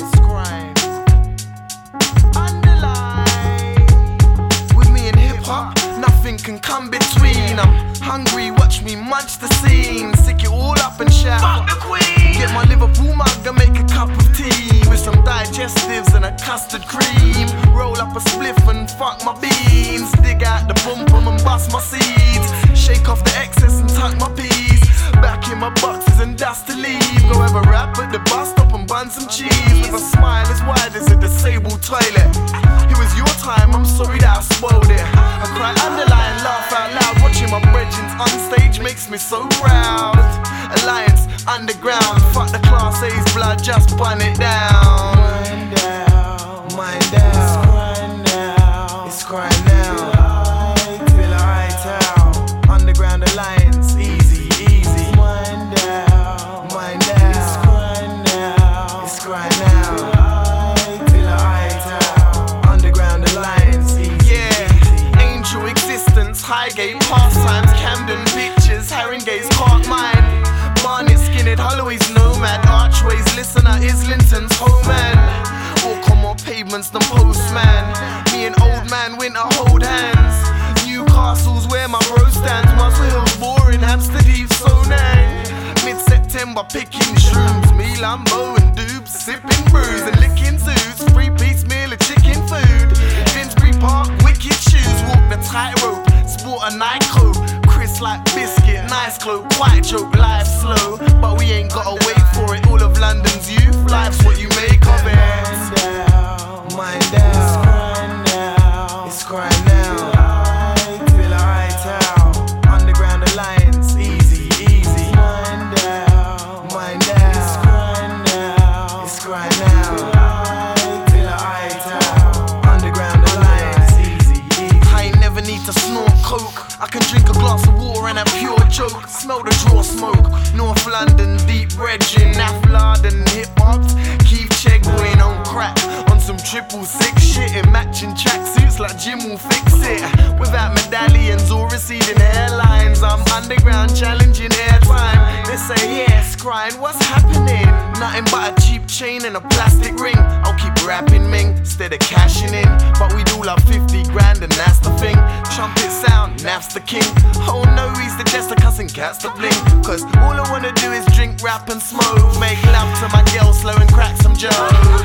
It's grind. Underline. With me in hip hop, nothing can come between. I'm hungry, watch me munch the scene. Stick it all up and shout, fuck the queen. Get my Liverpool mug and make a cup of tea with some digestives and a custard cream. Roll up a spliff and fuck my beans. Dig out the bum and bust my seeds. Shake off the excess and tuck my peas. Back in my boxes and dust to leave. Go have a rap at the bus stop and bun some cheese. With a smile as wide as a disabled toilet. It was your time, I'm sorry that I spoiled it. I cry, underline, laugh out loud. Watching my brethren on stage makes me so proud. Alliance, underground, fuck the class A's blood, just bun it down. Mind down, mind down. It's grind now, it's grind now. Till I tell, underground alliance, easy, easy. Mind down, mind down. It's grind now, it's grind now. Till I tell, underground alliance, easy, yeah. Angel existence, Highgate pastimes, Camden pictures, Haringey's Park mine. Barnet, Skinhead, Holloway's nomad. Archways, listener, Islington's home man. Walk on more pavements than postman. Me and old man winter hold hands. Newcastle's where my bro stands. Muswell Hill's boring, Hampstead Heath, Sonang. Mid-September picking shrooms. Me, Lambo and Dubes, sipping brews and licking zoos. 3-piece meal of chicken food. Finsbury Park, wicked shoes. Walk the tightrope, sport a Nike. Chris like biscuit, nice cloak, quite joke, life slow. But we ain't gotta wait for it, all of London's youth. Life's what you make of it. Mind down, mind down. It's grind now, it's grind now. Till I tell, underground alliance, easy, easy. Mind down, mind down. It's grind now, it's grind now. Till I tell, underground alliance, easy, easy. I ain't never need to snort coke. I can drink a glass of water and a pure joke. Smell the draw smoke. North London, deep red gin, Naflard and hip hops. Keith Chegwin on crack, on some 666 shit in matching tracksuits like Jim will fix it. Without medallions or receding hairlines, I'm underground challenging airtime. They say yes, grind, what's happening? Nothing but a cheap chain and a plastic ring. I'll keep rapping Ming instead of cashing in. But we'd all have 50 grand and that's the thing. Trumpet sound, Naf's the king. Oh no, he's the jester, cussing cats to bling. Cause all I wanna do is drink, rap and smoke. Make love to my girl, slow and crack some jokes.